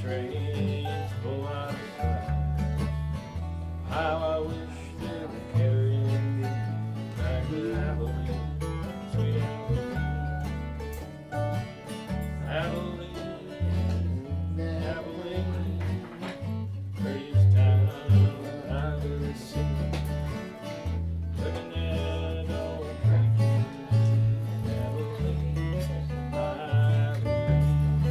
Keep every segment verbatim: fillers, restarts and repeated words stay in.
trains pull out of sight. How I wish they were carrying me back to Abilene, sweet Abilene, Abilene, Abilene, prettiest town I've ever seen. Looking at old pictures, Abilene, Abilene.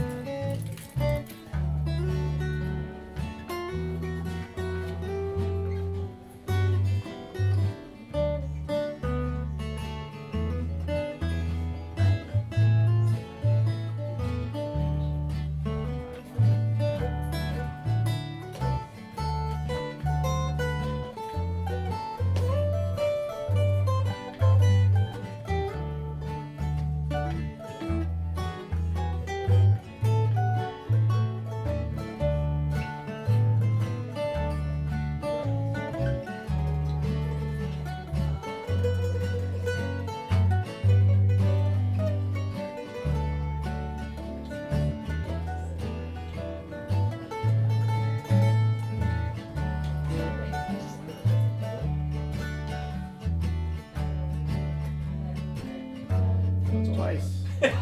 Twice.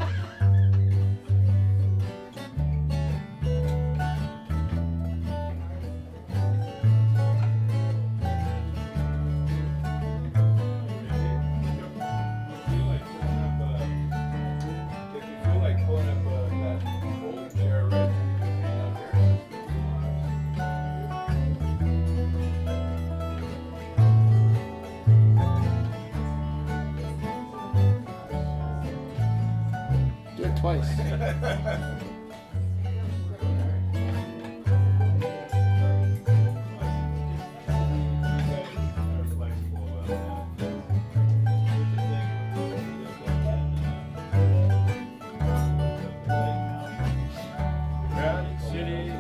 Do it twice. Crowded city